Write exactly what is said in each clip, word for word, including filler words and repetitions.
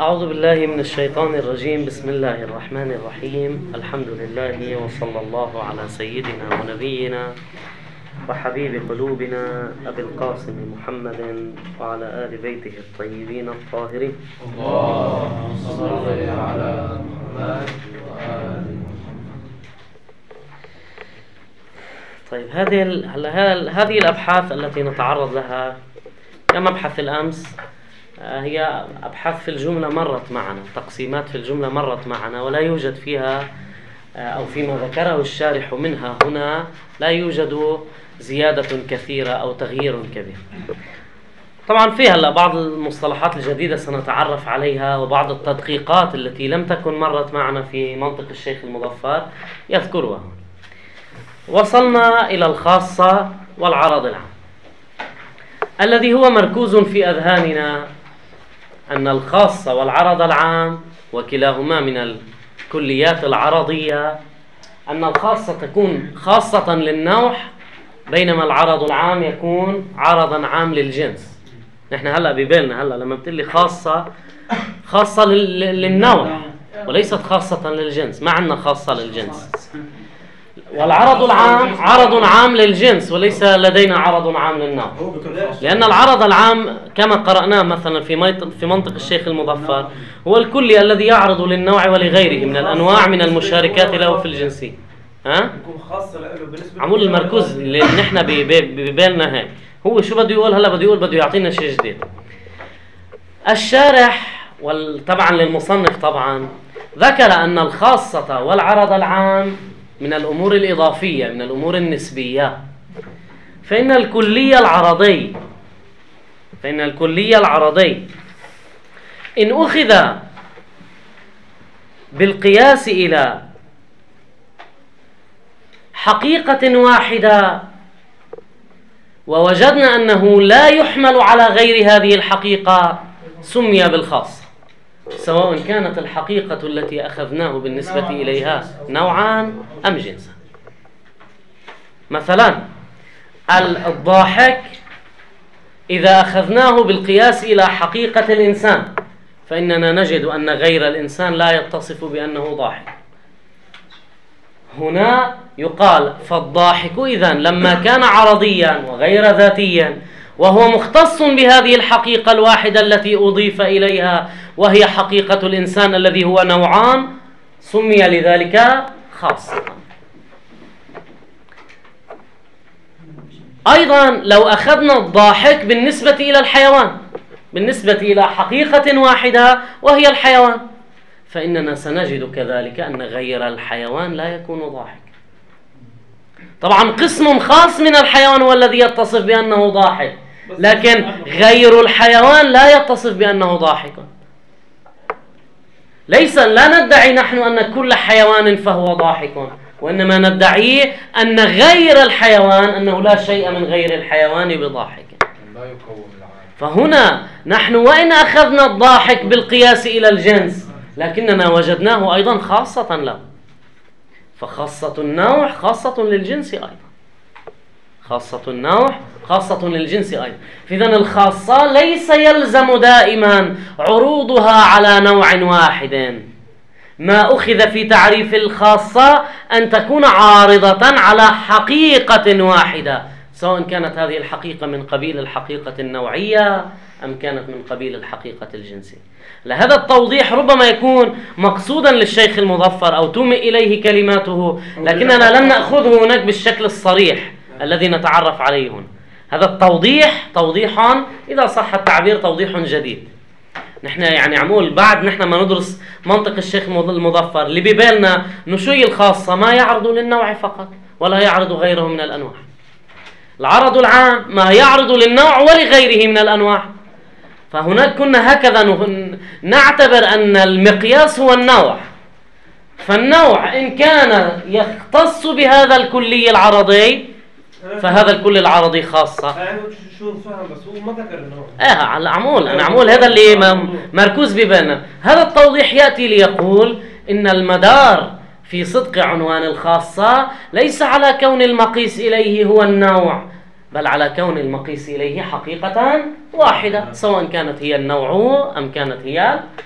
أعوذ بالله من الشيطان الرجيم. بسم الله الرحمن الرحيم. الحمد لله وصلى الله على سيدنا ونبينا وحبيب قلوبنا أبي القاسم محمد وعلى آل بيته الطيبين الطاهرين. اللهم صل على محمد وآل محمد. طيب، هذه هذه الأبحاث التي نتعرض لها كمبحث الأمس هي أبحاث في الجملة مرت معنا، تقسيمات في الجملة مرت معنا، ولا يوجد فيها أو فيما ذكره الشارح منها هنا لا يوجد زيادة كثيرة أو تغيير كبير. طبعا فيها هلا بعض المصطلحات الجديدة سنتعرف عليها، وبعض التدقيقات التي لم تكن مرت معنا في منطق الشيخ المظفر يذكرها. وصلنا إلى الخاصة والعرض العام، الذي هو مركوز في أذهاننا أن الخاصة والعرض العام وكلاهما من الكليات العرضية، أن الخاصة تكون خاصة للنوع بينما العرض العام يكون عرضا عام للجنس. نحن هلأ ببالنا هلأ لما بتقلي خاصة خاصة للنوع وليست خاصة للجنس، ما عندنا خاصة للجنس. والعرض العام عرض عام للجنس وليس لدينا عرض عام للنوع، لأن العرض العام كما قرأناه مثلا في في منطق الشيخ المظفر هو الكلي الذي يعرض للنوع ولغيره من الأنواع من المشاركات له في الجنسية. ها؟ عمول المركوز اللي نحن ببالنا هيك هو شو بده يقول هلا؟ بده يقول بده يعطينا شيء جديد. الشارح وطبعا للمصنف طبعا ذكر أن الخاصة والعرض العام من الأمور الإضافية، من الأمور النسبية. فإن الكلية العرضي فإن الكلية العرضي إن أخذ بالقياس إلى حقيقة واحدة ووجدنا أنه لا يحمل على غير هذه الحقيقة سمي بالخاص، سواء كانت الحقيقة التي أخذناه بالنسبة إليها نوعا أم جنسا. مثلا الضاحك إذا أخذناه بالقياس إلى حقيقة الإنسان فإننا نجد أن غير الإنسان لا يتصف بأنه ضاحك. هنا يقال فالضاحك إذن لما كان عرضيا وغير ذاتيا وهو مختص بهذه الحقيقة الواحدة التي أضيف إليها وهي حقيقة الإنسان الذي هو نوعان، سمي لذلك خاصة. أيضا لو أخذنا الضاحك بالنسبة إلى الحيوان بالنسبة إلى حقيقة واحدة وهي الحيوان، فإننا سنجد كذلك أن غير الحيوان لا يكون ضاحك. طبعا قسم خاص من الحيوان هو الذي يتصف بأنه ضاحك، لكن غير الحيوان لا يتصف بأنه ضاحك. ليس لا ندعي نحن أن كل حيوان فهو ضاحك، وإنما ندعي أن غير الحيوان أنه لا شيء من غير الحيوان بضاحك. فهنا نحن وإن أخذنا الضاحك بالقياس إلى الجنس لكننا وجدناه أيضا خاصة له، فخاصة النوع خاصة للجنس أيضا، خاصة النوع خاصة للجنس أيضا. فإذن الخاصة ليس يلزم دائما عروضها على نوع واحد. ما أخذ في تعريف الخاصة أن تكون عارضة على حقيقة واحدة، سواء كانت هذه الحقيقة من قبيل الحقيقة النوعية أم كانت من قبيل الحقيقة الجنسية. لهذا التوضيح ربما يكون مقصودا للشيخ المظفر أو تومئ إليه كلماته، لكننا لم نأخذه هناك بالشكل الصريح الذي نتعرف عليه هنا. هذا التوضيح توضيح إذا صح التعبير توضيح جديد. نحن يعني عمول بعد نحن ما ندرس منطق الشيخ المظفر اللي ببالنا نشوي الخاصة ما يعرض للنوع فقط ولا يعرض غيره من الأنواع. العرض العام ما يعرض للنوع ولغيره من الأنواع. فهناك كنا هكذا نعتبر أن المقياس هو النوع، فالنوع إن كان يختص بهذا الكلي العرضي فهذا الكل العرضي خاصة. شو فهم بس هو ما ذكر النوع. اه على عمول انا عمول هذا اللي مركوز ببالنا. هذا التوضيح يأتي ليقول إن المدار في صدق عنوان الخاصة ليس على كون المقيس إليه هو النوع، بل على كون المقيس إليه حقيقة واحدة، سواء كانت هي النوع أم كانت هي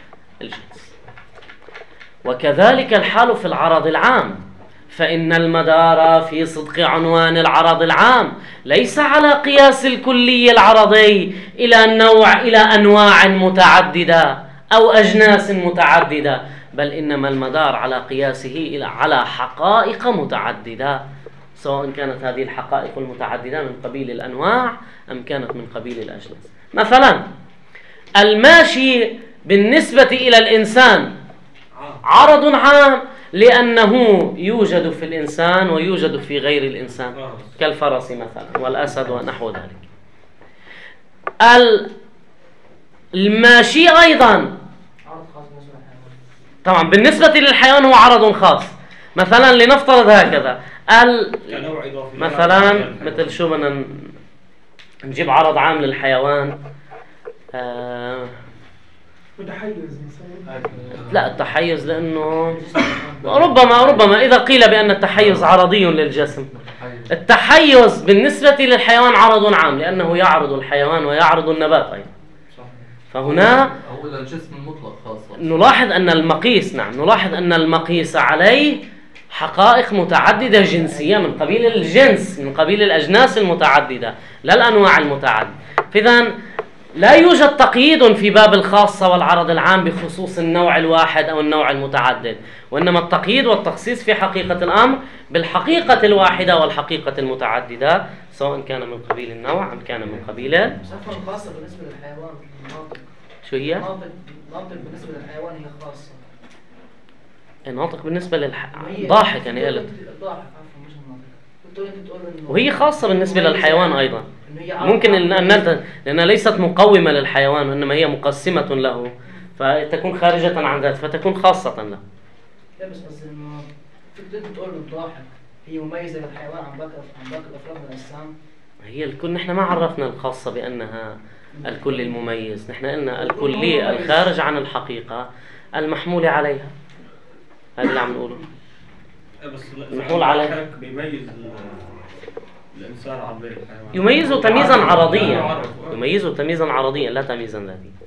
الجنس. وكذلك الحال في العرض العام، فإن المدار في صدق عنوان العرض العام ليس على قياس الكلي العرضي إلى نوع إلى أنواع متعددة أو أجناس متعددة، بل إنما المدار على قياسه إلى على حقائق متعددة، سواء كانت هذه الحقائق المتعددة من قبيل الأنواع أم كانت من قبيل الأجناس. مثلا الماشي بالنسبة إلى الإنسان عرض عام لأنه يوجد في الإنسان ويوجد في غير الإنسان، كالفرس مثلا والأسد ونحو ذلك. الماشي أيضا طبعا بالنسبة للحيوان هو عرض خاص. مثلا لنفترض هكذا مثلا مثل شو بدنا نجيب عرض عام للحيوان. آه متحيز لا التحيز لأنه ربما ربما إذا قيل بأن التحيز عرضي للجسم، التحيز بالنسبة للحيوان عرض عام لأنه يعرض الحيوان ويعرض النبات أيضا. فهنا الجسم المطلق خاصة نلاحظ أن المقيس نعم نلاحظ أن المقيس عليه حقائق متعددة جنسية من قبيل الجنس، من قبيل الأجناس المتعددة لا الأنواع المتعددة. فإذا لا يوجد تقييد في باب الخاصة والعرض العام بخصوص النوع الواحد أو النوع المتعدد، وإنما التقييد والتخصيص في حقيقة الأمر بالحقيقة الواحدة والحقيقة المتعددة، سواء كان من قبيل النوع أم كان من قبيل صفة خاصة بالنسبة للحيوان. الناطق شو هي؟ ناطق ناطق بالنسبة للحيوان هي خاصة. الناطق بالنسبة للح... ضاحك يعني قلت ضاحك عفوا مش الناطق. كنت انت تقول انه وهي خاصة بالنسبة للحيوان أيضا، إنه ممكن أن لأنها ليست مقومة للحيوان وإنما هي مقسمة له، فتكون خارجة عن ذات فتكون خاصة له. لا بس بس إنه كنت انت تقول انه الضاحك هي مميزة للحيوان عن باقي عن باقي الأفراد من الأجسام. هي الكل نحن ما عرفنا الخاصة بأنها الكل المميز، نحن قلنا الكلي الخارج عن الحقيقة المحمول عليها، هذا اللي عم نقوله. المحمول عليه بيميز الإنسان عن باقي الحيوان، يميزه تمييزا عرضيا، يميزه تمييزا عرضيا لا تمييزا ذاتيا.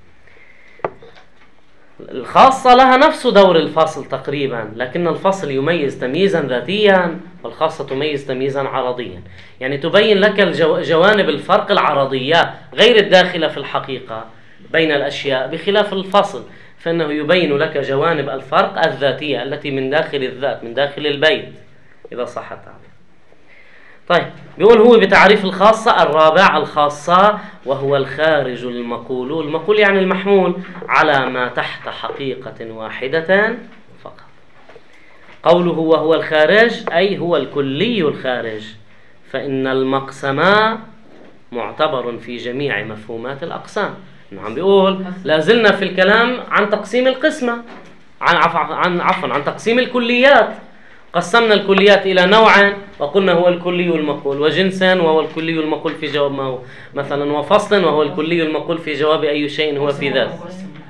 الخاصة لها نفس دور الفصل تقريبا، لكن الفصل يميز تمييزا ذاتيا والخاصة تميز تمييزا عرضيا، يعني تبين لك الجو... جوانب الفرق العرضية غير الداخلة في الحقيقة بين الأشياء، بخلاف الفصل فإنه يبين لك جوانب الفرق الذاتية التي من داخل الذات، من داخل البيت إذا صح التعبير. طيب بيقول هو بتعريف الخاصة الرابع الخاصة وهو الخارج المقول، المقول يعني المحمول على ما تحت حقيقة واحدة فقط. قوله وهو الخارج أي هو الكلي الخارج، فإن المقسم معتبر في جميع مفهومات الأقسام. إنه عم بيقول لازلنا في الكلام عن تقسيم القسمة، عن عفوا عن عفوا عن تقسيم الكليات. قسمنا الكليات إلى نوع وقلنا هو الكلي المقول، وجنس وهو الكلي المقول في جواب ما هو مثلا، وفصل وهو الكلي المقول في جواب أي شيء هو في ذات.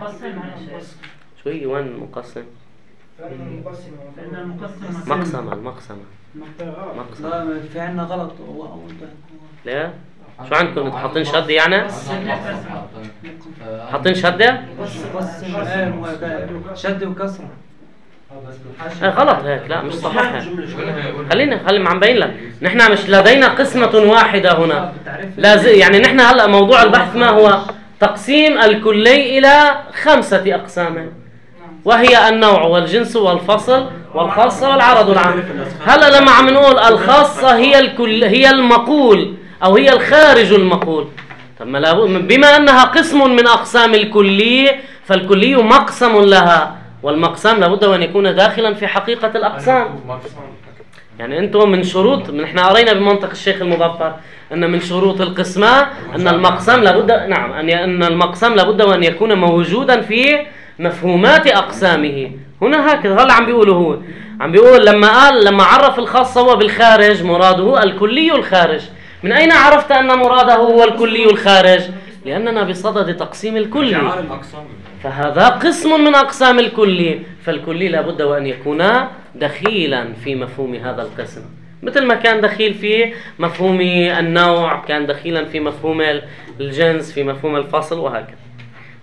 شو هي وين المقسم؟ مقسمة المقسمة مقسمة في عنا غلط. لا شو عندكم انتوا حاطين شد يعني؟ حاطين شدة؟ شد وكسرة. آه غلط هيك، لا مش صحيح هيك. خلينا خلي عم بين لك نحن مش لدينا قسمة واحدة هنا، لازم يعني نحن هلا موضوع البحث ما هو تقسيم الكلي إلى خمسة أقسام، وهي النوع والجنس والفصل والخاصة والعرض العام. هلا لما عم نقول الخاصة هي الكل هي المقول أو هي الخارج المقول، طب ما بما أنها قسم من أقسام الكلي فالكلي مقسم لها، والمقسم لابد أن يكون داخلا في حقيقة الأقسام. يعني أنتم من شروط نحن قرينا بمنطق الشيخ المظفر أن من شروط القسمة أن المقسم لابد نعم أن المقسم لابد أن يكون موجودا في مفهومات أقسامه. هنا هكذا هلا عم بيقوله هو عم بيقول لما قال لما عرف الخاص هو بالخارج مراده الكلي الخارج. من أين عرفت أن مراده هو الكلي الخارج؟ لأننا بصدد تقسيم الكلي، فهذا قسم من أقسام الكلي، فالكلي لابد وأن يكون دخيلا في مفهوم هذا القسم، مثل ما كان دخيل في مفهوم النوع، كان دخيلا في مفهوم الجنس، في مفهوم الفصل وهكذا.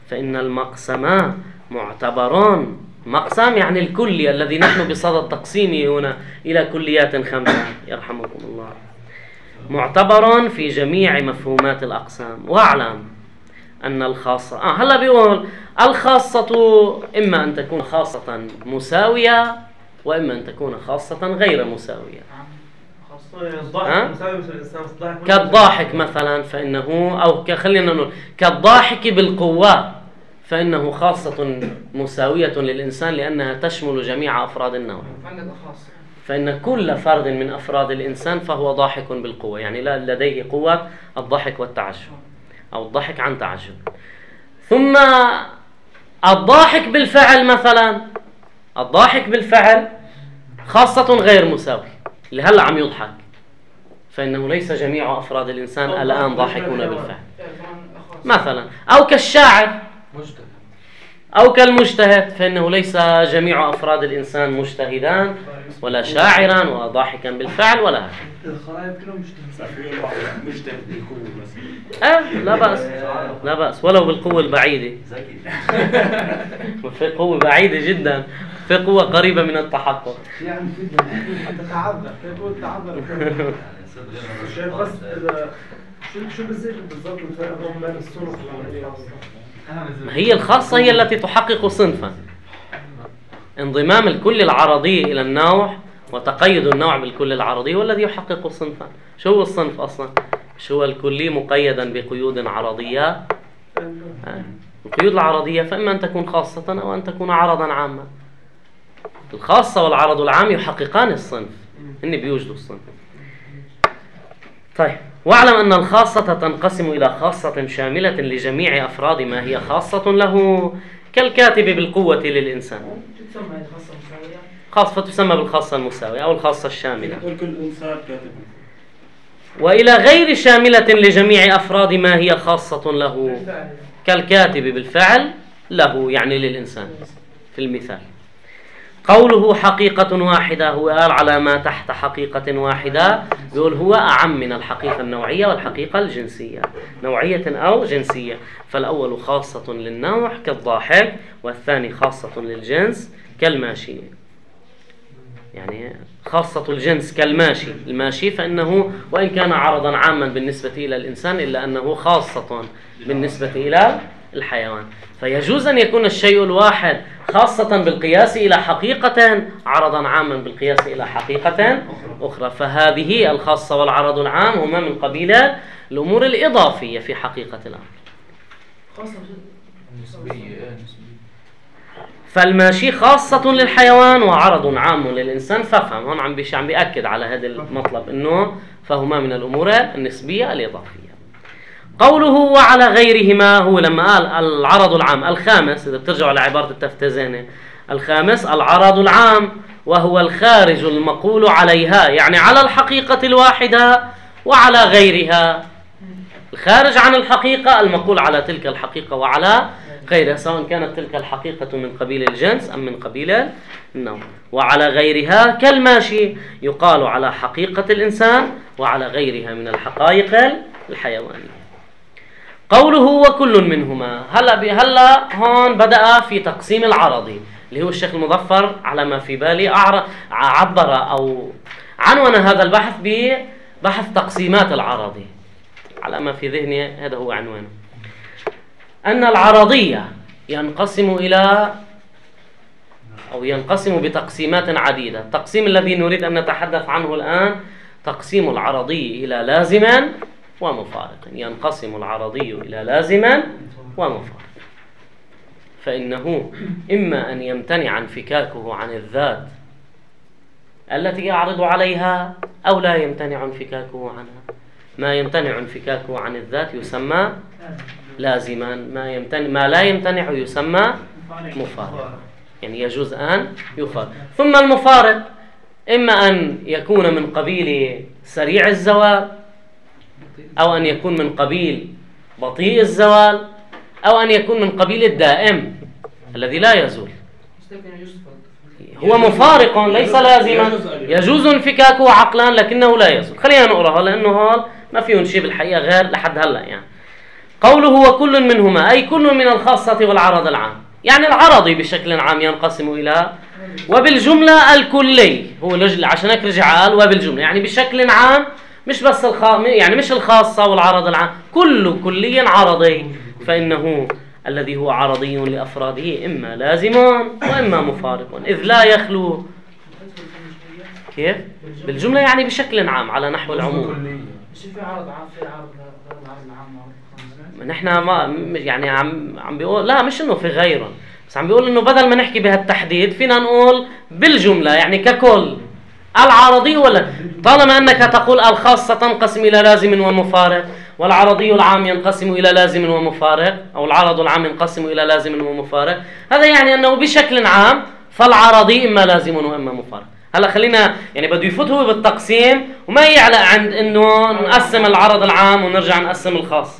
فإن المقسما معتبران. مقسم يعني الكلي الذي نحن بصدد تقسيمه هنا إلى كليات خمسة يرحمكم الله، معتبران في جميع مفهومات الأقسام. واعلم أن الخاصة آه هلا بيقول الخاصة إما أن تكون خاصة مساوية وإما أن تكون خاصة غير مساوية. الضاحك مساوي مثل الإنسان، الضاحك كالضاحك مثلا فإنه أو خلينا نقول كالضاحك بالقوة فإنه خاصة مساوية للإنسان لأنها تشمل جميع أفراد النوع. فإن كل فرد من أفراد الإنسان فهو ضاحك بالقوة، يعني لا لديه قوة الضحك والتعجب أو الضحك عن تعجب. ثم الضاحك بالفعل مثلا، الضاحك بالفعل خاصة غير مساوي اللي هلأ عم يضحك، فإنه ليس جميع أفراد الإنسان الآن ضاحكون بالفعل مثلا. أو كالشاعر أو كالمجتهد، فإنه ليس جميع أفراد الإنسان مجتهدان ولا شاعرا وضاحكا بالفعل ولا هكذا. الخرائط كلهم مجتهدين. مجتهد بالقوة مثلا. أه لا بأس، لا بأس ولو بالقوة البعيدة. في قوة بعيدة جدا، في قوة قريبة من التحقق. يعني تتعذر، تقول تعذر. شايف بس إذا شو شو بصير بالضبط الفرق بين الصنف والعملية؟ هي الخاصة هي التي تحقق صنفا. انضمام الكل العرضي إلى النوع وتقيد النوع بالكل العرضي هو الذي يحقق صنفا. شو هو الصنف أصلا؟ شو هو الكلي مقيدا بقيود عرضية. القيود العرضية فإما أن تكون خاصة أو أن تكون عرضا عاما. الخاصة والعرض العام يحققان الصنف، هن بيوجدوا الصنف. طيب، واعلم أن الخاصة تنقسم إلى خاصة شاملة لجميع أفراد ما هي خاصة له، كالكاتب بالقوة للإنسان. تسمى الخاصة مساوية؟ خاصة تسمى بالخاصة المساوية أو الخاصة الشاملة. كل إنسان كاتب. وإلى غير شاملة لجميع أفراد ما هي خاصة له، كالكاتب بالفعل له يعني للإنسان في المثال. قوله حقيقة واحدة، هو قال على ما تحت حقيقة واحدة، يقول هو أعم من الحقيقة النوعية والحقيقة الجنسية، نوعية أو جنسية. فالأول خاصة للنوع كالضاحك، والثاني خاصة للجنس كالماشي. يعني خاصة الجنس كالماشي، الماشي فإنه وإن كان عرضا عاما بالنسبة إلى الإنسان إلا أنه خاصة بالنسبة إلى الحيوان. فيجوز أن يكون الشيء الواحد خاصة بالقياس إلى حقيقة، عرضا عاما بالقياس إلى حقيقة أخرى. فهذه الخاصة والعرض العام هما من قبيل الأمور الإضافية في حقيقة الأمر. فالماشي خاصة للحيوان وعرض عام للإنسان. فافهم هون عم عم بيأكد على هذا المطلب إنه فهما من الأمور النسبية الإضافية. قوله وعلى غيرهما، هو لما قال العرض العام الخامس، إذا بترجعوا لعبارة التفتزاني، الخامس العرض العام وهو الخارج المقول عليها، يعني على الحقيقة الواحدة وعلى غيرها. الخارج عن الحقيقة المقول على تلك الحقيقة وعلى غيرها، سواء كانت تلك الحقيقة من قبيل الجنس أم من قبيل النوع. وعلى غيرها كالماشي، يقال على حقيقة الإنسان وعلى غيرها من الحقائق الحيوانية. قوله وكل منهما، هلا بهلا هون بدأ في تقسيم العرضي اللي هو الشيخ المظفر على ما في بالي عبر أو عنون هذا البحث ببحث تقسيمات العرضي. على ما في ذهني هذا هو عنوانه، أن العرضية ينقسم إلى أو ينقسم بتقسيمات عديدة. التقسيم الذي نريد أن نتحدث عنه الآن تقسيم العرضي إلى لازما ومفارق. ينقسم العرضي إلى لازما ومفارق، فإنه إما أن يمتنع انفكاكه عن الذات التي يعرض عليها أو لا يمتنع انفكاكه عنها. ما يمتنع انفكاكه عن الذات يسمى لازما، ما يمتنع ما لا يمتنع يسمى مفارق، يعني يجوز أن يفارق. ثم المفارق إما أن يكون من قبيل سريع الزوال، أو أن يكون من قبيل بطيء الزوال، أو أن يكون من قبيل الدائم الذي لا يزول. هو مفارق ليس لازما، يجوز انفكاكه عقلا لكنه لا يزول. خلينا نقرأها لأنه هون ما فيه نشيب الحقيقة غير لحد هلا. يعني قوله وكل منهما أي كل من الخاصة والعرض العام، يعني العرضي بشكل عام ينقسم إلى، وبالجملة الكلي هو لجل عشان هيك رجع قال وبالجملة، يعني بشكل عام مش بس الخ... يعني مش الخاصة والعرض العام، كل كلي عرضي، فإنه الذي هو عرضي لأفراده إما لازم وإما مفارق، إذ لا يخلو. كيف؟ بالجملة يعني بشكل عام على نحو العموم. مش في عرض عام في عرض غير العرض العام عرض. نحن ما يعني عم عم بيقول لا مش إنه في غيره، بس عم بيقول إنه بدل ما نحكي بهالتحديد فينا نقول بالجملة يعني ككل العرضي، ولا طالما أنك تقول الخاصة تنقسم إلى لازم ومفارق والعرضي العام ينقسم إلى لازم ومفارق، أو العرض العام ينقسم إلى لازم ومفارق، هذا يعني أنه بشكل عام فالعرضي إما لازم وإما مفارق. هلا خلينا يعني بده يفوت هو بالتقسيم وما يعلق عند إنه نقسم العرض العام ونرجع نقسم الخاص.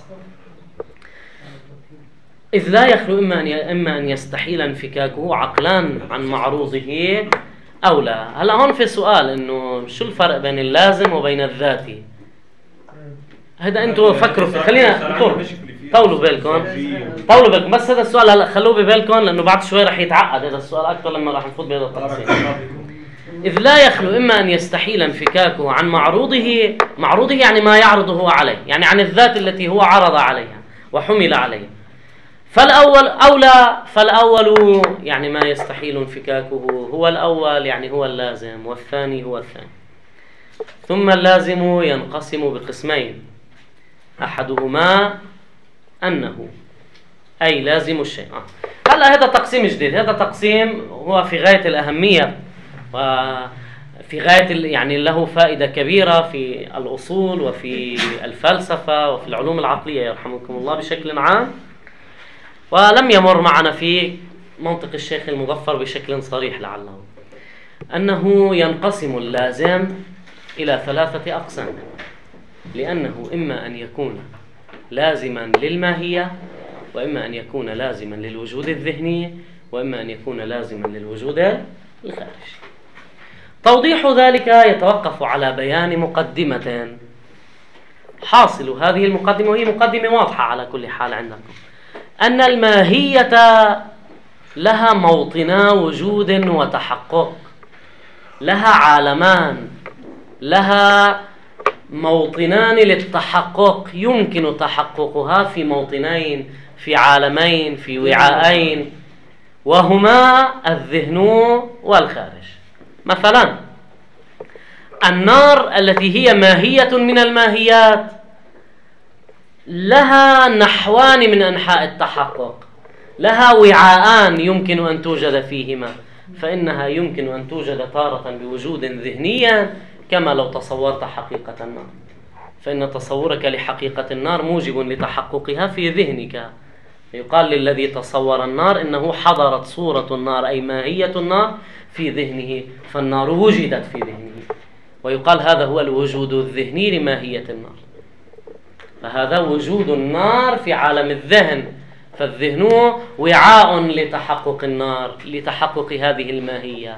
إذ لا يخلو إما أن إما أن يستحيل انفكاكه عقلا عن معروضه أو لا. هلا هون في سؤال إنه شو الفرق بين اللازم وبين الذاتي؟ هذا أنتوا فكروا فيه. خلينا طولوا بالكم طولوا بالكم بس هذا السؤال هلا خلوه ببالكم لأنه بعد شوي رح يتعقد هذا السؤال أكثر لما رح نفوت بهذا التقسيم. إذ لا يخلو إما أن يستحيل انفكاكه عن معروضه، معروضه يعني ما يعرضه عليه، يعني عن الذات التي هو عرض عليها وحمل عليه. فالأول أولى، فالأول يعني ما يستحيل انفكاكه هو الأول يعني هو اللازم، والثاني هو الثاني. ثم اللازم ينقسم بقسمين، أحدهما أنه أي لازم الشيء. هلا هذا تقسيم جديد، هذا تقسيم هو في غاية الأهمية وفي غاية يعني له فائدة كبيرة في الأصول وفي الفلسفة وفي العلوم العقلية يرحمكم الله بشكل عام، ولم يمر معنا في منطق الشيخ المظفر بشكل صريح لعله، أنه ينقسم اللازم إلى ثلاثة أقسام، لأنه إما أن يكون لازما للماهية، وإما أن يكون لازما للوجود الذهني، وإما أن يكون لازما للوجود الخارجي. توضيح ذلك يتوقف على بيان مقدمة. حاصل هذه المقدمة، وهي مقدمة واضحة على كل حال عندكم، أن الماهية لها موطنا وجود وتحقق، لها عالمان، لها موطنان للتحقق، يمكن تحققها في موطنين، في عالمين، في وعاءين، وهما الذهن والخارج. مثلا النار التي هي ماهية من الماهيات لها نحوان من أنحاء التحقق، لها وعاءان يمكن أن توجد فيهما، فإنها يمكن أن توجد تارة بوجود ذهنيا كما لو تصورت حقيقة النار، فإن تصورك لحقيقة النار موجب لتحققها في ذهنك. يقال للذي تصور النار إنه حضرت صورة النار أي ماهية النار في ذهنه، فالنار وجدت في ذهنه، ويقال هذا هو الوجود الذهني لماهية النار. فهذا وجود النار في عالم الذهن، فالذهن وعاء لتحقق النار، لتحقق هذه الماهية.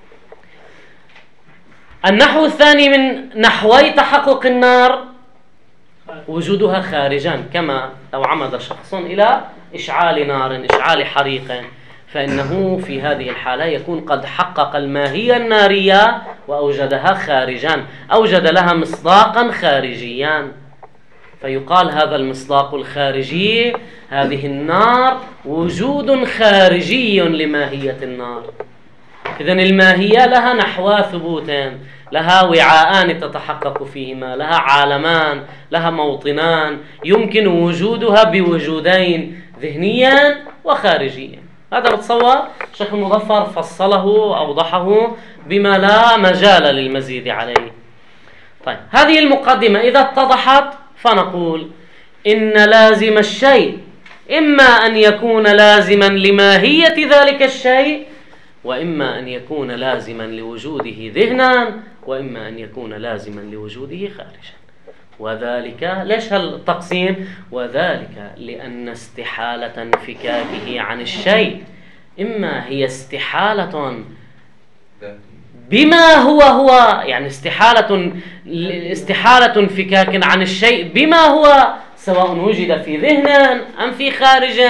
النحو الثاني من نحوي تحقق النار وجودها خارجا، كما لو عمد شخص إلى إشعال نار، إشعال حريق، فإنه في هذه الحالة يكون قد حقق الماهية النارية وأوجدها خارجا، أوجد لها مصداقا خارجيا، فيقال هذا المصداق الخارجي، هذه النار وجود خارجي لماهية النار. إذن الماهية لها نحوا ثبوتان، لها وعاءان تتحقق فيهما، لها عالمان، لها موطنان يمكن وجودها بوجودين ذهنيا وخارجيا. هذا بتصور الشيخ المظفر فصله وأوضحه بما لا مجال للمزيد عليه. طيب هذه المقدمة إذا اتضحت فنقول إن لازم الشيء إما أن يكون لازما لماهية ذلك الشيء، وإما أن يكون لازما لوجوده ذهنا، وإما أن يكون لازما لوجوده خارجا. وذلك ليش هالتقسيم؟ وذلك لأن استحالة انفكاكه عن الشيء إما هي استحالة بما هو هو، يعني استحالة استحالة انفكاك عن الشيء بما هو سواء وجد في ذهن أم في خارج،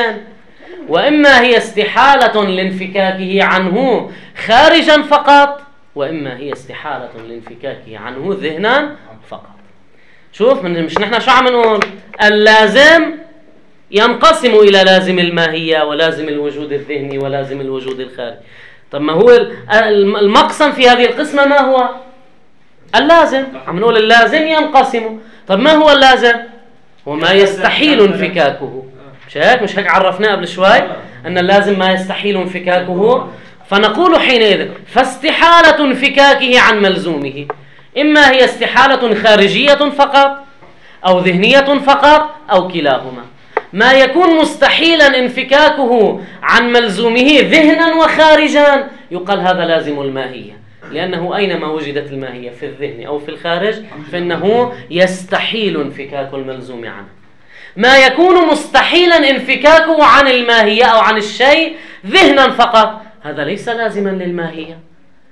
وإما هي استحالة لانفكاكه عنه خارجا فقط، وإما هي استحالة لانفكاكه عنه ذهنا فقط. شوف، من مش نحن شو عم نقول؟ اللازم ينقسم إلى لازم الماهية ولازم الوجود الذهني ولازم الوجود الخارجي. طب ما هو المقسم في هذه القسمة ما هو؟ اللازم. عم نقول اللازم ينقسم. طب ما هو اللازم؟ هو ما يستحيل انفكاكه. مش هيك؟ مش هيك عرفناه قبل شوي أن اللازم ما يستحيل انفكاكه؟ فنقول حينئذ فاستحالة انفكاكه عن ملزومه إما هي استحالة خارجية فقط أو ذهنية فقط أو كلاهما. ما يكون مستحيلا انفكاكه عن ملزومه ذهنا وخارجا يقال هذا لازم الماهية، لأنه أينما وجدت الماهية في الذهن أو في الخارج فإنه يستحيل انفكاك الملزوم عنه. ما يكون مستحيلا انفكاكه عن الماهية أو عن الشيء ذهنا فقط هذا ليس لازما للماهية،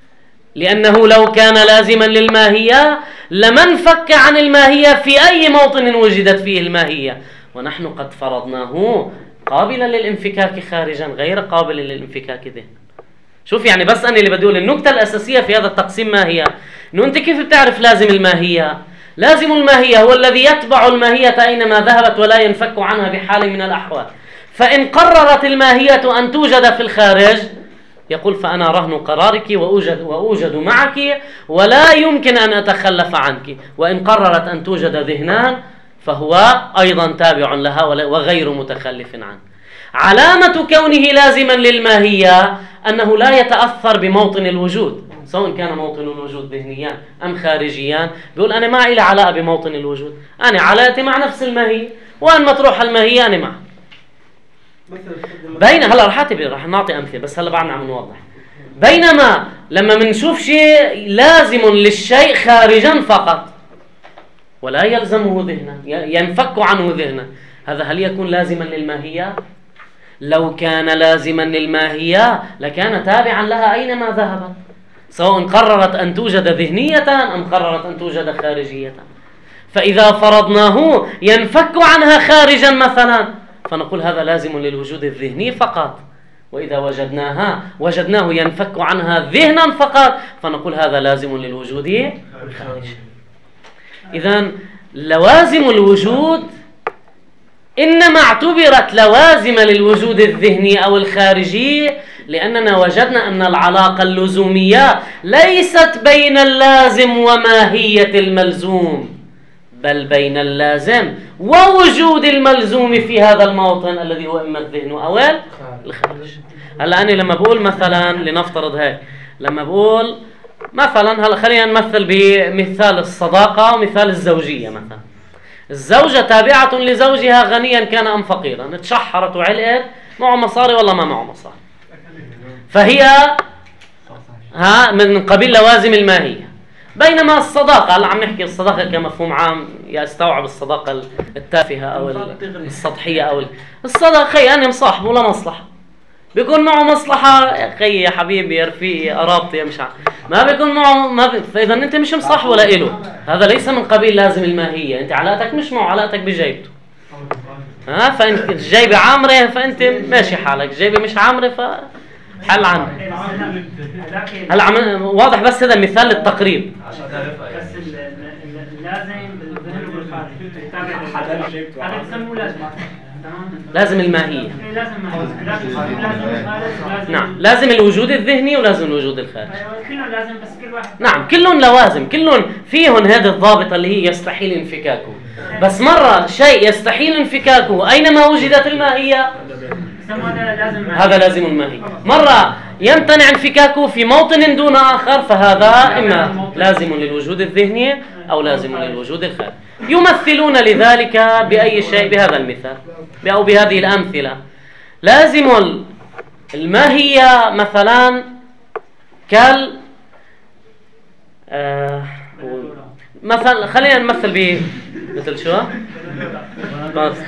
لأنه لو كان لازما للماهية لما انفك عن الماهية في أي موطن وجدت فيه الماهية، ونحن قد فرضناه قابلا للانفكاك خارجا غير قابل للانفكاك ذهنا. شوف يعني بس أنا اللي بدي أقول النقطة الأساسية في هذا التقسيم ما هي؟ إنه أنت كيف بتعرف لازم الماهية؟ لازم الماهية هو الذي يتبع الماهية أينما ذهبت ولا ينفك عنها بحال من الأحوال. فإن قررت الماهية أن توجد في الخارج يقول فأنا رهن قرارك وأوجد, وأوجد معك ولا يمكن أن أتخلف عنك. وإن قررت أن توجد ذهنان فهو أيضا تابع لها وغير متخلف عنه. علامة كونه لازما للماهية أنه لا يتأثر بموطن الوجود، سواء كان موطن الوجود ذهنيان أم خارجيان. بيقول أنا ما إلي علاقة بموطن الوجود، أنا علاقتي مع نفس الماهية، وأن ما تروح الماهية أنا معها. بين هلا رح أعطي رح نعطي أمثلة بس هلا بعدنا عم نوضح. بينما لما منشوف شيء لازم للشيء خارجا فقط ولا يلزمه ذهنا، ينفك عنه ذهنا، هذا هل يكون لازما للماهية؟ لو كان لازما للماهية لكان تابعا لها أينما ذهبت، سواء قررت أن توجد ذهنية أم قررت أن توجد خارجية. فإذا فرضناه ينفك عنها خارجا مثلا فنقول هذا لازم للوجود الذهني فقط، وإذا وجدناها وجدناه ينفك عنها ذهنا فقط فنقول هذا لازم للوجود الخارجي. إذن لوازم الوجود إنما اعتبرت لوازم للوجود الذهني أو الخارجي لأننا وجدنا أن العلاقة اللزومية ليست بين اللازم وماهية الملزوم، بل بين اللازم ووجود الملزوم في هذا الموطن الذي هو إما الذهن أو الخارج. هلا أنا لما بقول مثلا لنفترض هيك، لما بقول مثلا هلا خلينا نمثل بمثال الصداقة ومثال الزوجية. مثلا الزوجة تابعة لزوجها غنيا كان أم فقيرا، اتشحرت وعلقت، معه مصاري والله ما معه مصاري، فهي ها من قبيل لوازم الماهية. بينما الصداقة هلا عم نحكي الصداقة كمفهوم عام يستوعب الصداقة التافهة أو السطحية أو الصداقة خي أنا مصاحبه ولا مصلحة، بيكون معه مصلحة يا خي يا حبيبي يا رفيقي يا قرابتي يا مش عارف، ما بيكون معه ما بي... فإذا أنت مش مصاحبه لإله هذا ليس من قبيل لازم الماهية، أنت علاقتك مش معه، علاقتك بجيبته. ها فأنت الجيبة عامرة فأنت ماشي حالك، الجيبة مش عامرة فحل عنه. هلا عم واضح بس هذا مثال للتقريب. بس اللازم بالذهن والخارج هذا يسموه لازم لازم الماهية. لازم لازم نعم لازم الوجود الذهني ولازم الوجود الخارجي. كلهم لازم بس كل واحد نعم كلهم لوازم، كلهم فيهم هذه الضابطة اللي هي يستحيل انفكاكه، بس مرة شيء يستحيل انفكاكه أينما وجدت الماهية هذا لازم الماهية، مرة يمتنع انفكاكه في موطن دون آخر فهذا إما لازم للوجود الذهني أو لازم للوجود الخارجي. يمثلون لذلك بأي شيء بهذا المثال أو بهذه الأمثلة. لازم الماهية مثلا كال آه مثلا خلينا نمثل ب مثل شو بس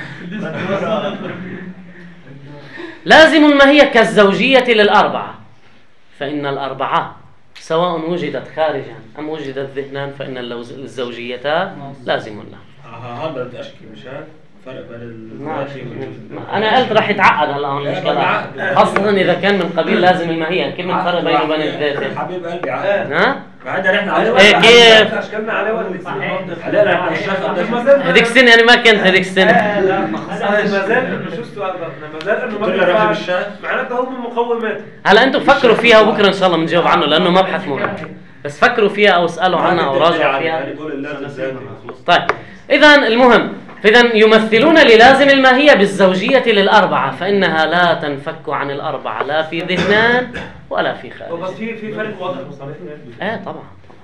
لازم الماهية كالزوجية للأربعة، فإن الأربعة سواء وجدت خارجا أم وجدت ذهنا فإن الزوجية لازم لها. هذا بدي أشكي مش هيك؟ فرق بين ماشي. الذاتي انا قلت راح يتعقد هلا هون المشكله، خاصة اذا كان من قبيل لازم الماهية، كيف بنفرق بينه وبين الذاتي؟ حبيب قلبي عقد. ها؟ بعدين احنا عليه إيه كيف؟ اشكالنا عليه ولا علينا احنا الشيخ هذيك السنة انا ما كنت هذيك السنة. لا ما زال شو السؤال ده؟ ما زال انه ما بينفعش معناته هو من مقومات. هلا انتم فكروا فيها وبكره ان شاء الله بنجاوب عنه لانه مبحث مهم، بس فكروا فيها او اسالوا عنها او راجعوا فيها. طيب اذا المهم، فاذا يمثلون للازم الماهية بالزوجية للأربعة، فإنها لا تنفك عن الأربعة لا في ذهنان ولا في خارج. بس في في فرق واضح صحيح. ايه طبعا.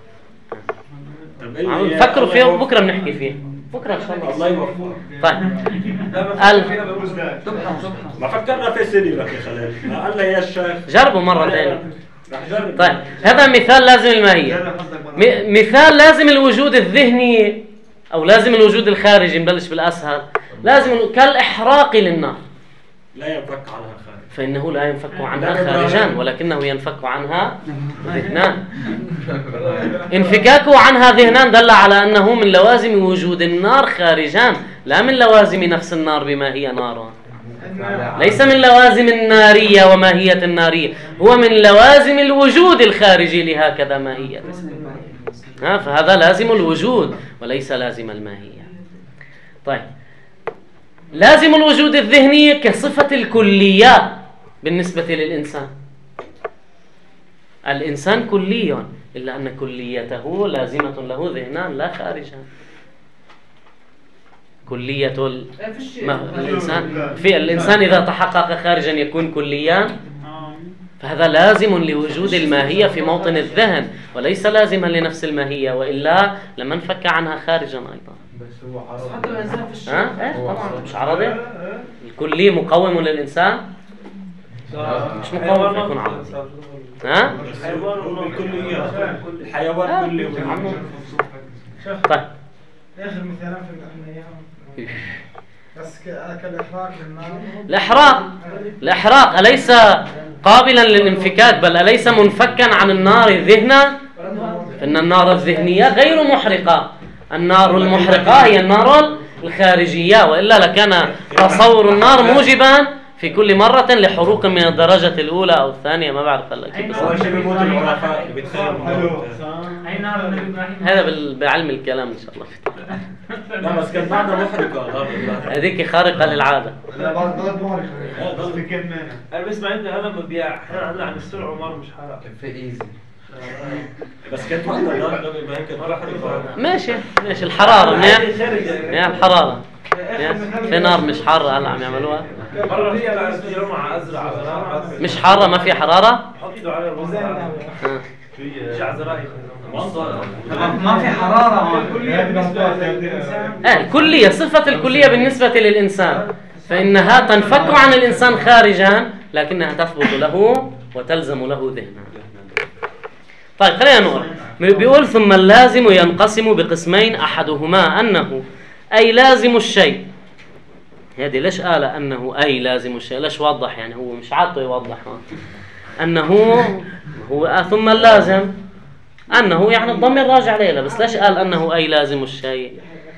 عم فكروا فيه وبكره بنحكي فيه، بكره ان شاء الله. الله يوفقك. طيب ال ما فكرنا في سيدي لك يا خليل، قال لي يا الشيخ جربوا مرة ثانية. رح جرب. طيب هذا مثال لازم الماهية. م- مثال لازم الوجود الذهني أو لازم الوجود الخارجي، نبلش بالأسهل. لازم كالإحراق للنار، لا ينفك عنها خارج. فإنه لا ينفك عنها خارجان ولكنه ينفك عنها ذهنان. انفكاكه عنها ذهنان دل على أنه من لوازم وجود النار خارجان، لا من لوازم نفس النار بما هي نار. ليس من لوازم النارية وماهية النارية، هو من لوازم الوجود الخارجي لهكذا ماهية. ها فهذا لازم الوجود وليس لازم الماهية. طيب لازم الوجود الذهني كصفة الكليات بالنسبة للإنسان. الإنسان كلي إلا أن كليته لازمة له ذهنان لا خارجان. كلية ال... ما الإنسان في الإنسان إذا تحقق خارجا يكون كليا، فهذا لازم لوجود الماهية في موطن الذهن وليس لازما لنفس الماهية، وإلا لما انفك عنها خارجا أيضا. بس هو عرض. حتى الانسان في الشيء. ها؟ إيه طبعا مش عرضي. الكلي مقوم للإنسان، مش مقوم فيكون عرضي. ها؟ الحيوان كلي، الحيوان كلي. طيب اخر مثالين في اياهم بس كالاحراق للنار. الإحراق الإحراق أليس قابلا للانفكاك، بل أليس منفكا عن النار ذهنا؟ إن النار الذهنية غير محرقة، النار المحرقة هي النار الخارجية، وإلا لكان تصور النار موجبا في كل مرة لحروق من الدرجة الأولى أو الثانية، ما بعرف هلا كيف. أول شيء بيموت العرفاء اللي بيتخيلوا. أي نار النبي إبراهيم؟ هذا بال- بعلم الكلام إن شاء الله. لا بس كان بعدها محرقة. هذيك خارقة للعادة. لا بعد ضل محرقة بس بكمل. انا بسمع انت هلا مبيع احيانا هلا عن السرعه ومر مش حرام. كان في ايزي. بس كانت وقتها نار النبي إبراهيم كانت محرقة. ماشي ماشي الحرارة منيح. يا الحرارة في نار مش حارة هلا عم يعملوها. مره في يوم مع ازرع مش حارة ما في حرارة. حط ايده على الوزن جعزراء ما في حرارة هون. آه الكلية صفة الكلية بالنسبة للإنسان، فإنها تنفك عن الإنسان خارجا لكنها تثبت له وتلزم له ذهنا. طيب خلينا نقول، بيقول ثم اللازم ينقسم بقسمين، أحدهما أنه أي لازم الشيء. هذه ليش قال أنه أي لازم الشيء؟ ليش وضح يعني هو مش عاطه يوضح أنه هو ثم اللازم أنه يعني الضمير راجع ليلة، بس ليش قال أنه أي لازم الشيء؟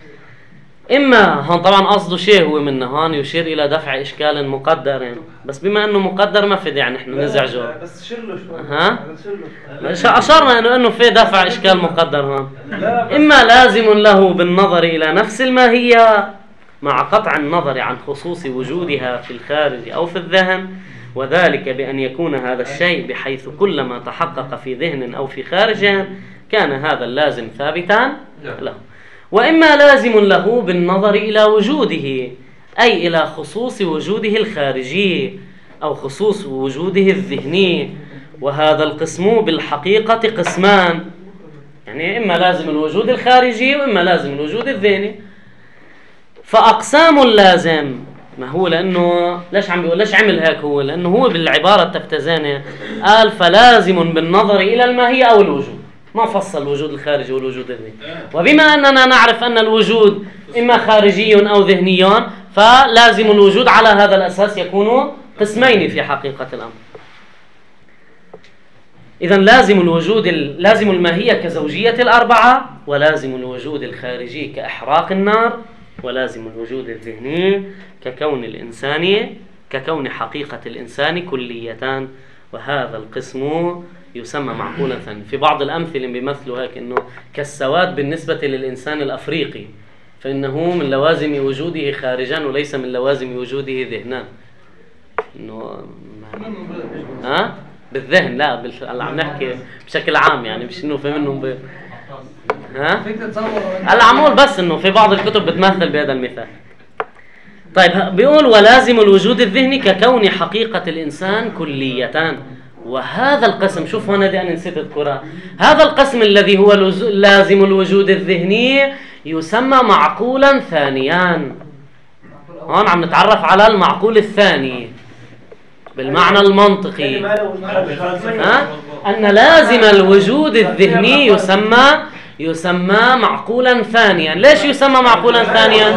إما هون طبعا قصده شيء هو منه هون يشير إلى دفع إشكال مقدر يعني. بس بما أنه مقدر ما في داعي نحن نزعجه. بس شله شوي. ها؟ أشرنا إنه إنه في دفع إشكال مقدر هون. إما لازم له بالنظر إلى نفس الماهية مع قطع النظر عن خصوص وجودها في الخارج أو في الذهن، وذلك بأن يكون هذا الشيء بحيث كلما تحقق في ذهن أو في خارج كان هذا اللازم ثابتا له. وإما لازم له بالنظر إلى وجوده أي إلى خصوص وجوده الخارجي أو خصوص وجوده الذهني، وهذا القسم بالحقيقة قسمان، يعني إما لازم الوجود الخارجي وإما لازم الوجود الذهني. فأقسام اللازم ما هو لأنه ليش عم بيقول ليش عمل هيك هو؟ لأنه هو بالعبارة التفتزانية قال فلازم بالنظر إلى الماهية أو الوجود، ما فصل الوجود الخارجي والوجود الذهني. وبما أننا نعرف أن الوجود إما خارجي أو ذهني فلازم الوجود على هذا الأساس يكون قسمين في حقيقة الأمر. إذن لازم الوجود لازم الماهية كزوجية الأربعة، ولازم الوجود الخارجي كإحراق النار، ولازم الوجود الذهني ككون الإنسان ككون حقيقة الإنسان كليتان، وهذا القسم يسمى معقولا ثانيا. في بعض الأمثلة بيمثلوا هيك إنه كالسواد بالنسبة للإنسان الأفريقي، فإنه من لوازم وجوده خارجان وليس من لوازم وجوده ذهنان. إنه ها بالذهن لا بال... عم نحكي بشكل عام، يعني مش إنه في منهم ب... ها العمول، بس إنه في بعض الكتب بتمثل بهذا المثال. طيب بيقول ولازم الوجود الذهني ككون حقيقة الإنسان كليتان، وهذا القسم شوف هنا دي أنا نسيت أذكرها، هذا القسم الذي هو لازم الوجود الذهني يسمى معقولا ثانيان. هون عم نتعرف على المعقول الثاني بالمعنى المنطقي، ها؟ أن لازم الوجود الذهني يسمى يسمى معقولا ثانيا. ليش يسمى معقولا ثانيا؟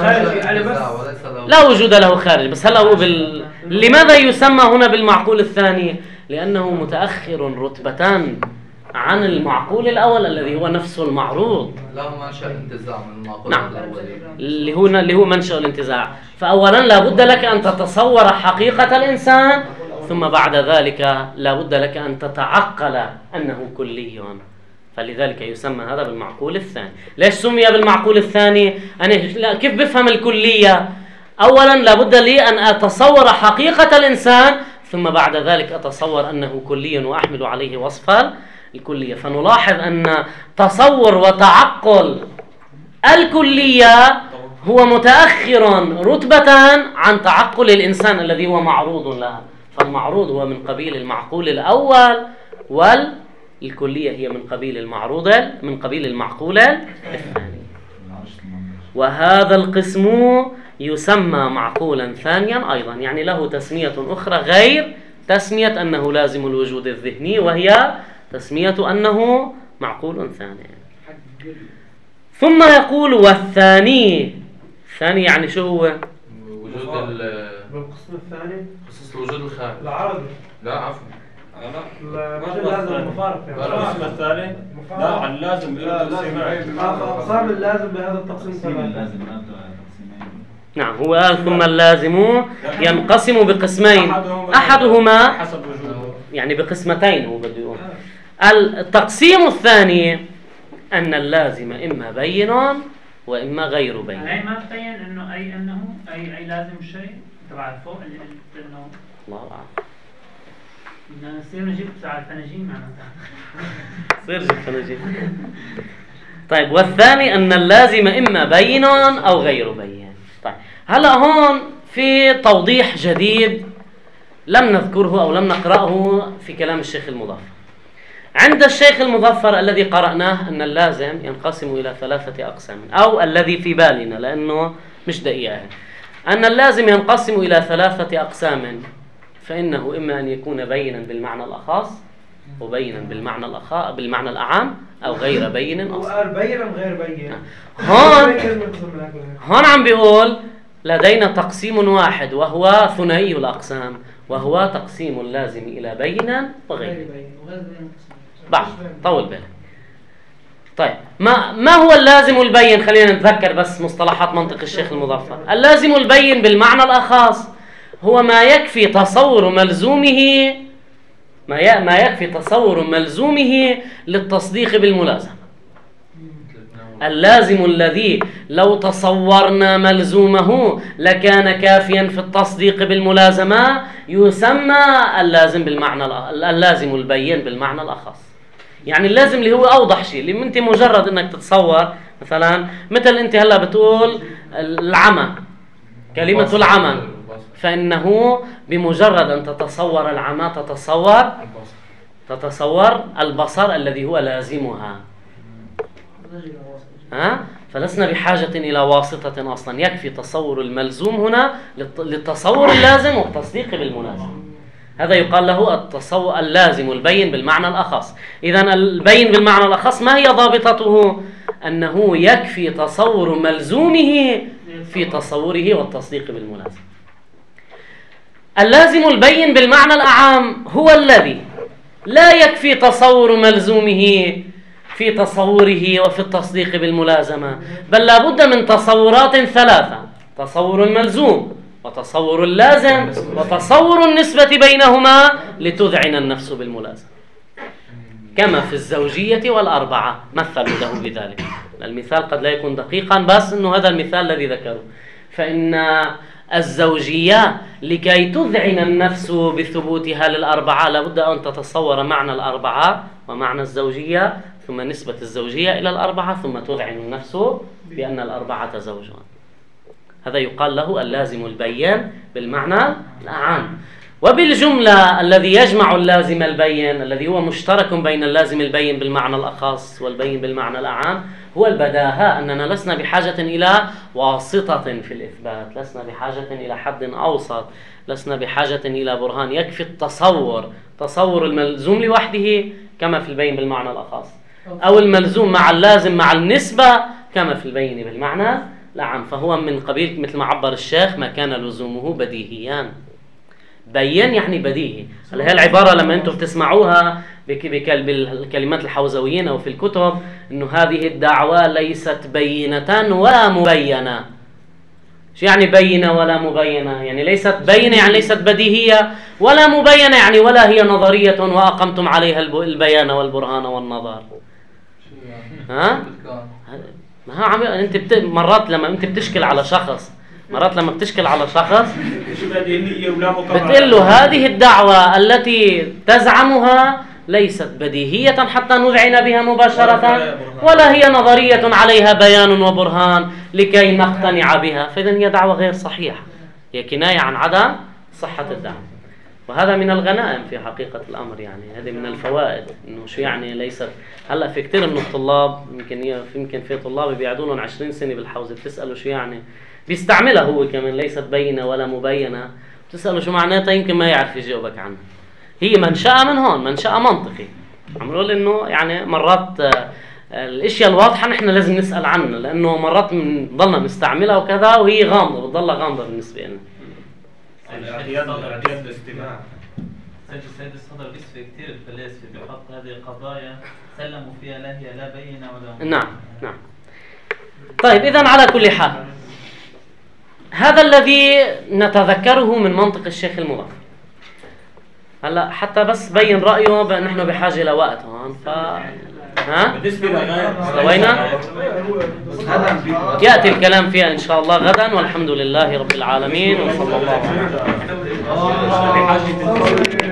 لا وجود له خارج. بس هلا هو بال... لماذا يسمى هنا بالمعقول الثاني؟ لأنه متأخر رتبتان عن المعقول الأول الذي هو نفسه المعروض. له منشأ انتزاع من المعقول نعم. الأول اللي هو اللي هو منشأ الانتزاع. فأولا لا بد لك أن تتصور حقيقة الإنسان، ثم بعد ذلك لا بد لك أن تتعقل أنه كلي، فلذلك يسمى هذا بالمعقول الثاني. ليش سمي بالمعقول الثاني؟ أنا لا كيف بفهم الكلية؟ أولا لا بد لي أن أتصور حقيقة الإنسان، ثم بعد ذلك أتصور أنه كلي وأحمل عليه وصف الكلية. فنلاحظ أن تصور وتعقل الكلية هو متأخر رتبة عن تعقل الإنسان الذي هو معروض له. فالمعروض هو من قبيل المعقول الأول، والكلية هي من قبيل المعروض من قبيل المعقول الثاني. وهذا القسم يسمى معقولا ثانيا أيضا، يعني له تسمية أخرى غير تسمية أنه لازم الوجود الذهني، وهي تسمية أنه معقول ثاني. ثم يقول والثاني، الثاني يعني شو هو؟ وجود ال بالقسم الثاني خصوص الوجود الخارجي. العرض. لا عفوا لازم المفارق القسم الثاني لا عن لازم أقسام اللازم بهذا التقسيم ثلاثة. نعم هو قال ثم اللازم ينقسم بقسمين، أحدهما حسب وجوده يعني بقسمتين. هو بده يقول التقسيم الثاني أن اللازم إما بين وإما غير بين. أي ما تبين إنه أي أنه أي أي لازم الشيء تبع فوق اللي قلت إنه الله أعلم. بدنا نصير نجيب على الفناجين معناتها. صير جيب فناجين. طيب والثاني أن اللازم إما بين أو غير بين. طيب هلا هون في توضيح جديد لم نذكره أو لم نقرأه في كلام الشيخ المظفر. عند الشيخ المظفر الذي قرأناه أن اللازم ينقسم إلى ثلاثة أقسام، أو الذي في بالنا لأنه مش دقيقة، أن اللازم ينقسم إلى ثلاثة أقسام، فإنه إما أن يكون بينا بالمعنى الأخص وبينا بالمعنى الأخ بالمعنى الأعام، أو غير بين أصلا. بينا غير بين. هون هون عم بيقول لدينا تقسيم واحد وهو ثنائي الأقسام، وهو تقسيم اللازم إلى بين وغير بين. بعد طول بالك. طيب ما ما هو اللازم البين؟ خلينا نتذكر بس مصطلحات منطق الشيخ المظفر. اللازم البين بالمعنى الأخص هو ما يكفي تصور ملزومه ما ما يكفي تصور ملزومه للتصديق بالملازمة. اللازم الذي لو تصورنا ملزومه لكان كافيا في التصديق بالملازمة يسمى اللازم بالمعنى اللازم البين بالمعنى الأخص. يعني اللازم اللي هو أوضح شيء، اللي أنت مجرد أنك تتصور مثلا، مثل أنت هلا بتقول العمى، كلمة العمى، فإنه بمجرد أن تتصور العمى تتصور تتصور البصر الذي هو لازمها. ها؟ فلسنا بحاجة إلى واسطة أصلا، يكفي تصور الملزوم هنا للتصور اللازم والتصديق بالملازم. هذا يقال له التصور اللازم البين بالمعنى الأخص. إذن البين بالمعنى الأخص ما هي ضابطته؟ أنه يكفي تصور ملزومه في تصوره والتصديق بالملازم. اللازم البين بالمعنى الأعام هو الذي لا يكفي تصور ملزومه في تصوره وفي التصديق بالملازمة، بل لا بد من تصورات ثلاثة: تصور الملزوم، وتصور اللازم، وتصور النسبة بينهما لتذعن النفس بالملازمة، كما في الزوجية والأربعة مثلوا له بذلك. المثال قد لا يكون دقيقا، بس أنه هذا المثال الذي ذكره. فإن الزوجية لكي تذعن النفس بثبوتها للأربعة لابد أن تتصور معنى الأربعة ومعنى الزوجية، ثم نسبة الزوجية إلى الأربعة، ثم تذعن النفس بأن الأربعة زوجان. هذا يقال له اللازم البين بالمعنى الأعم. وبالجملة الذي يجمع اللازم البين، الذي هو مشترك بين اللازم البين بالمعنى الأخص والبين بالمعنى الأعم، هو البداهة، أننا لسنا بحاجة إلى واسطة في الإثبات، لسنا بحاجة إلى حد أوسط، لسنا بحاجة إلى برهان، يكفي التصور، تصور الملزوم لوحده كما في البين بالمعنى الأخص، أو الملزوم مع اللازم مع النسبة كما في البين بالمعنى الأعم. فهو من قبيل مثل ما عبر الشيخ: ما كان لزومه بديهيان. بين يعني بديهي. هل هي العبارة لما أنتم بتسمعوها بالكلمات الحوزويين أو في الكتب إنه هذه الدعوة ليست بينة ولا مبينة. شو يعني بينة ولا مبينة؟ يعني ليست بينة يعني ليست بديهية، ولا مبينة يعني ولا هي نظرية وأقمتم عليها البيان والبرهان والنظر. ها؟ ما عم أنت بت... مرات لما أنت بتشكل على شخص مرات لما بتشكل على شخص بتقول له هذه الدعوة التي تزعمها ليست بديهية حتى نذعن بها مباشرة، ولا هي نظرية عليها بيان وبرهان لكي نقتنع بها، فإذن هي دعوة غير صحيحة، هي كناية عن عدم صحة الدعوة. وهذا من الغنائم في حقيقة الأمر، يعني هذه من الفوائد. إنه شو يعني ليست هلا في كثير من الطلاب يمكن يمكن في طلاب بيقعدوا لهم عشرين سنة بالحوزة، بتسأله شو يعني بيستعملها هو كمان ليست بينة ولا مبينة، بتسأله شو معناتها يمكن ما يعرف يجاوبك عنها. هي منشأة من هون، منشأة منطقي. عم نقول إنه يعني مرات الاشياء الواضحة نحن لازم نسأل عنها، لأنه مرات بنضلنا نستعملها وكذا وهي غامضة، بتضلها غامضة بالنسبة لنا. الاعتياد الاعتياد الاستماع. السيد الصدر بيسفي كثير الفلاسفة بيحط هذه القضايا سلموا فيها لا هي لا بينة ولا. نعم نعم. طيب إذن على كل حال هذا الذي نتذكره من منطق الشيخ المظفر. هلا حتى بس بين رأيه نحن بحاجة إلى وقت هون. ف ها؟ بالنسبة لغاية استوينا؟ يأتي الكلام فيها إن شاء الله غدا، والحمد لله رب العالمين وصلى الله عليه وسلم.